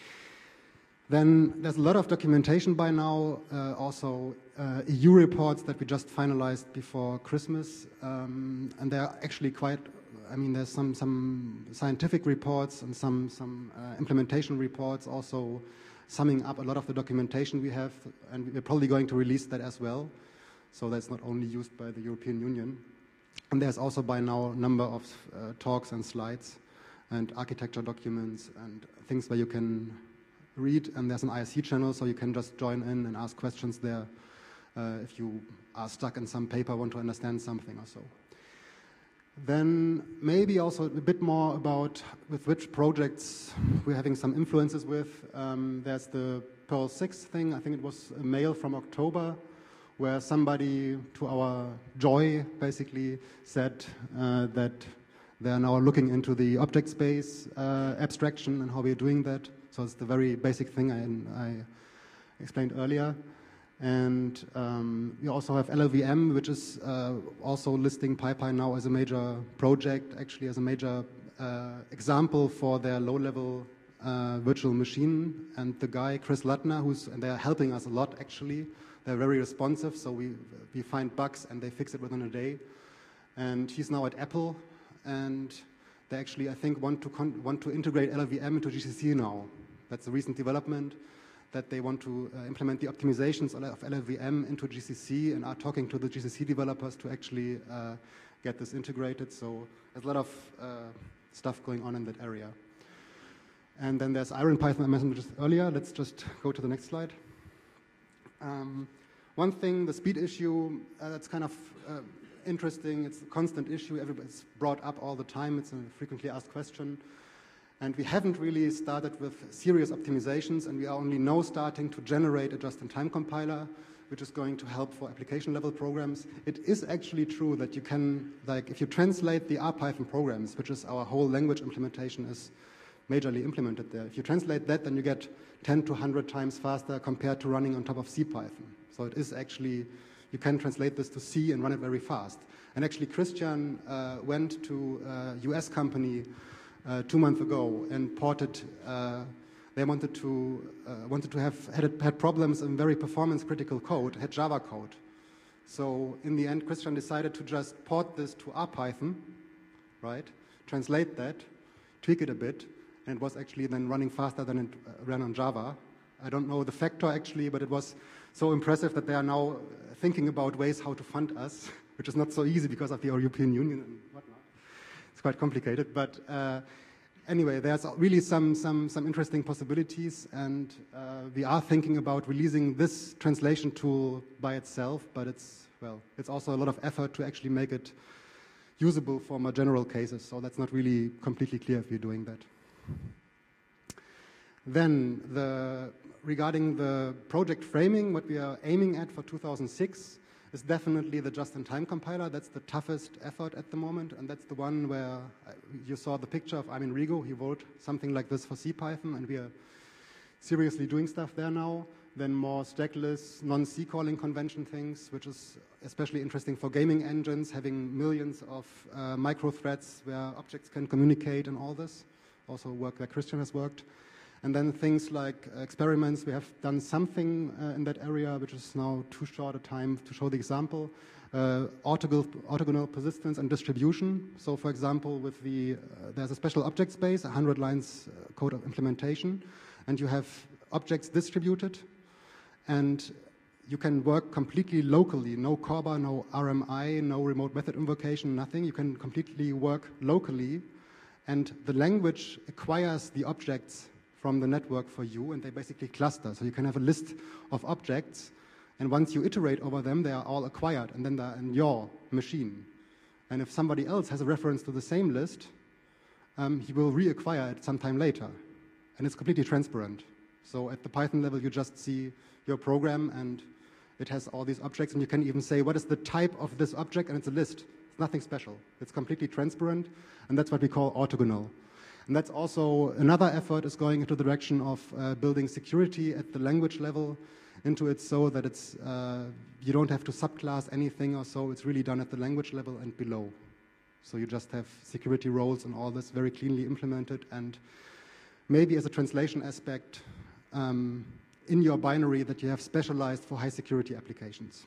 A: Then there's a lot of documentation by now, uh, also uh, E U reports that we just finalized before Christmas, um, and they're actually quite, I mean, there's some, some scientific reports and some, some uh, implementation reports also summing up a lot of the documentation we have, and we're probably going to release that as well. So that's not only used by the European Union. And there's also by now a number of uh, talks and slides and architecture documents and things where you can read, and there's an I R C channel, so you can just join in and ask questions there uh, if you are stuck in some paper, want to understand something or so. Then maybe also a bit more about with which projects we're having some influences with. Um, there's the Perl six thing, I think it was a mail from October, where somebody, to our joy, basically said uh, that they are now looking into the object space uh, abstraction and how we're doing that. So it's the very basic thing I, I explained earlier. And um, we also have L L V M, which is uh, also listing PyPy now as a major project, actually as a major uh, example for their low-level uh, virtual machine. And the guy, Chris Lutner, who's, and they're helping us a lot, actually. They're very responsive, so we, we find bugs and they fix it within a day. And he's now at Apple, and they actually, I think, want to, con want to integrate L L V M into G C C now. That's a recent development, that they want to uh, implement the optimizations of L L V M into G C C and are talking to the G C C developers to actually uh, get this integrated. So there's a lot of uh, stuff going on in that area. And then there's IronPython I mentioned just earlier. Let's just go to the next slide. Um, one thing, the speed issue, uh, that's kind of uh, interesting. It's a constant issue. Everybody's brought up all the time. It's a frequently asked question. And we haven't really started with serious optimizations, and we are only now starting to generate a just-in-time compiler, which is going to help for application-level programs. It is actually true that you can, like, if you translate the R Python programs, which is our whole language implementation is majorly implemented there, if you translate that, then you get ten to one hundred times faster compared to running on top of CPython. So it is actually, you can translate this to C and run it very fast. And actually, Christian uh, went to a U S company Uh, two months ago and ported. Uh, they wanted to uh, wanted to have had had problems in very performance critical code, had Java code. So in the end, Christian decided to just port this to R Python, right? Translate that, tweak it a bit, and it was actually then running faster than it uh, ran on Java. I don't know the factor actually, but it was so impressive that they are now thinking about ways how to fund us, which is not so easy because of the European Union and whatnot. It's quite complicated, but uh, anyway, there's really some, some, some interesting possibilities, and uh, we are thinking about releasing this translation tool by itself, but it's, well, it's also a lot of effort to actually make it usable for more general cases, so that's not really completely clear if we're doing that. Then, the, regarding the project framing, what we are aiming at for two thousand six is definitely the just-in-time compiler. That's the toughest effort at the moment, and that's the one where you saw the picture of Armin Rigo. He wrote something like this for CPython, and we are seriously doing stuff there now. Then more stackless, non-C calling convention things, which is especially interesting for gaming engines, having millions of uh, micro-threads where objects can communicate and all this. Also work where Christian has worked. And then things like uh, experiments, we have done something uh, in that area, which is now too short a time to show the example. Uh, orthogonal, orthogonal persistence and distribution. So for example, with the, uh, there's a special object space, one hundred lines uh, code of implementation, and you have objects distributed, and you can work completely locally, no CORBA, no R M I, no remote method invocation, nothing. You can completely work locally, and the language acquires the objects from the network for you, and they basically cluster. So you can have a list of objects, and once you iterate over them, they are all acquired, and then they're in your machine. And if somebody else has a reference to the same list, um, he will reacquire it sometime later. And it's completely transparent. So at the Python level, you just see your program, and it has all these objects, and you can even say, what is the type of this object, and it's a list. It's nothing special. It's completely transparent, and that's what we call orthogonal. And that's also another effort is going into the direction of uh, building security at the language level into it, so that it's uh, you don't have to subclass anything or so. It's really done at the language level and below. So you just have security roles and all this very cleanly implemented, and maybe as a translation aspect um, in your binary that you have specialized for high security applications.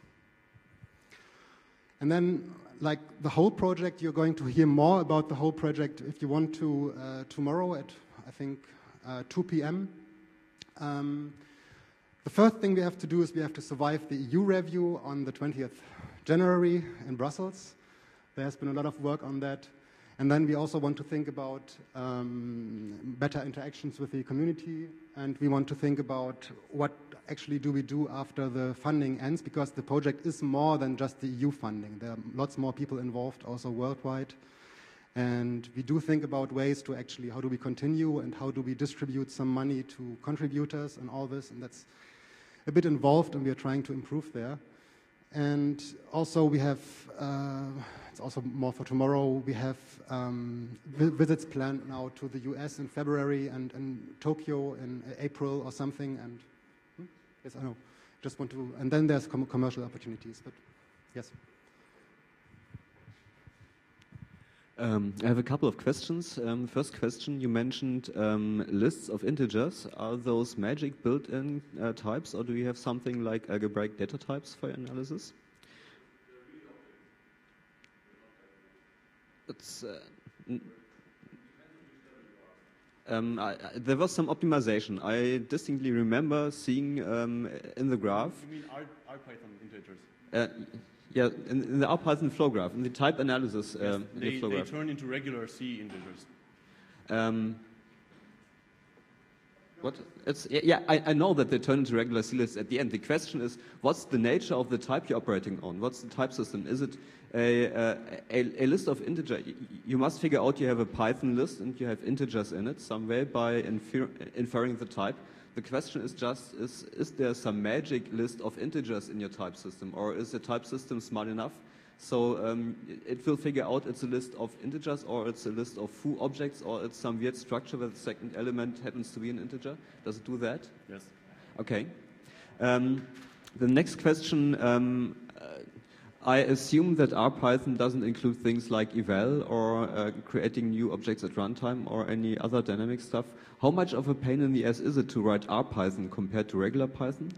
A: And then, like the whole project, you're going to hear more about the whole project if you want to uh, tomorrow at, I think, uh, two p m Um, the first thing we have to do is we have to survive the E U review on the twentieth of January in Brussels. There has been a lot of work on that. And then we also want to think about um, better interactions with the community, and we want to think about what actually do we do after the funding ends, because the project is more than just the E U funding. There are lots more people involved also worldwide. And we do think about ways to actually, how do we continue and how do we distribute some money to contributors and all this, and that's a bit involved, and we are trying to improve there. And also we have, uh, it's also more for tomorrow, we have um, vi visits planned now to the U S in February and, and Tokyo in April or something. And hmm? Yes, I know, just want to, and then there's com commercial opportunities, but yes.
D: Um, I have a couple of questions. Um, first question, you mentioned um, lists of integers. Are those magic built-in uh, types, or do you have something like algebraic data types for your analysis? It's, uh, um, I, I, there was some optimization. I distinctly remember seeing um, in the graph.
B: You mean R, R Python integers?
D: Uh, Yeah, in, in the R Python flow graph, in the type analysis uh,
B: yes,
D: in
B: they,
D: the flow
B: they
D: graph.
B: turn into regular C integers.
D: Um, what? It's, yeah, I, I know that they turn into regular C lists at the end. The question is, what's the nature of the type you're operating on? What's the type system? Is it a, a, a list of integers? You must figure out you have a Python list and you have integers in it some way by infer inferring the type. The question is just, is, is there some magic list of integers in your type system, or is the type system smart enough so um, it will figure out it's a list of integers, or it's a list of foo objects, or it's some weird structure where the second element happens to be an integer? Does it do that?
B: Yes.
D: Okay. Um, the next question, um, uh, I assume that R Python doesn't include things like eval or uh, creating new objects at runtime or any other dynamic stuff. How much of a pain in the ass is it to write R Python compared to regular Python?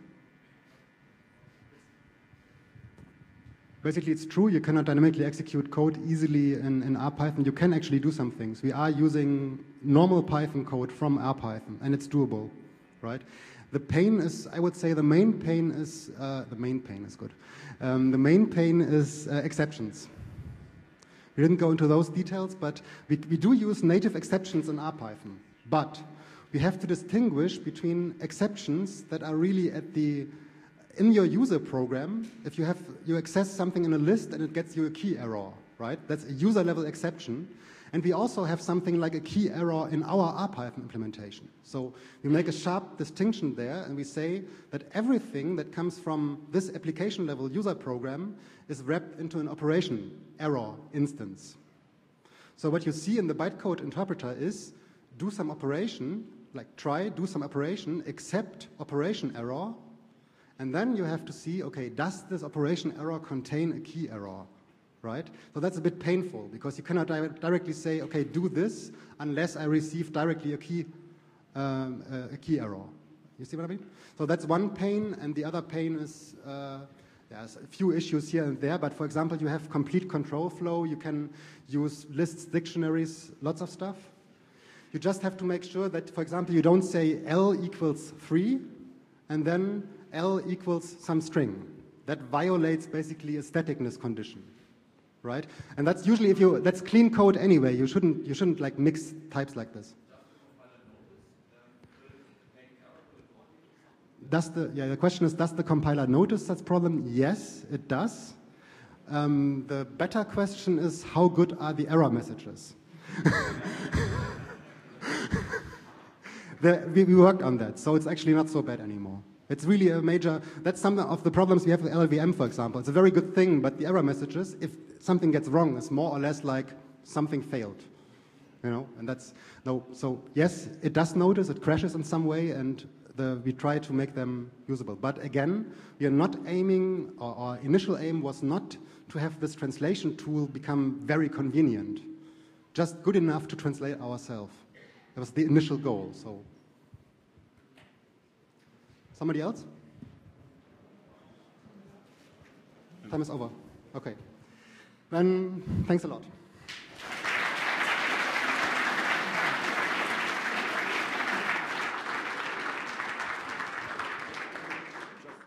A: Basically, it's true. You cannot dynamically execute code easily in, in R Python. You can actually do some things. We are using normal Python code from R Python, and it's doable, right? The pain is, I would say, the main pain is, uh, the main pain is good. Um, the main pain is uh, exceptions. We didn't go into those details, but we, we do use native exceptions in R Python. But we have to distinguish between exceptions that are really at the, in your user program, if you have, you access something in a list and it gets you a key error, right? That's a user level exception. And we also have something like a key error in our R Python implementation. So we make a sharp distinction there, and we say that everything that comes from this application level user program is wrapped into an operation error instance. So what you see in the bytecode interpreter is do some operation, like try, do some operation, accept operation error, and then you have to see, okay, does this operation error contain a key error, right? So that's a bit painful, because you cannot di directly say, okay, do this, unless I receive directly a key, um, uh, a key error. You see what I mean? So that's one pain, and the other pain is, uh, there's a few issues here and there, but for example, you have complete control flow, you can use lists, dictionaries, lots of stuff. You just have to make sure that, for example, you don't say L equals three, and then L equals some string. That violates basically a staticness condition, right? And that's usually, if you, that's clean code anyway. You shouldn't, you shouldn't like mix types like this. Does the, yeah, the question is, does the compiler notice such problem? Yes, it does. Um, the better question is, how good are the error messages? the, we, we worked on that, so it's actually not so bad anymore. It's really a major, that's some of the problems we have with L L V M, for example. It's a very good thing, but the error messages, if something gets wrong, is more or less like something failed. You know, and that's, no, so yes, it does notice, it crashes in some way, and the, we try to make them usable. But again, we are not aiming, or our initial aim was not to have this translation tool become very convenient, just good enough to translate ourselves. That was the initial goal, so. Somebody else? Time is over. Okay. Then, thanks a lot.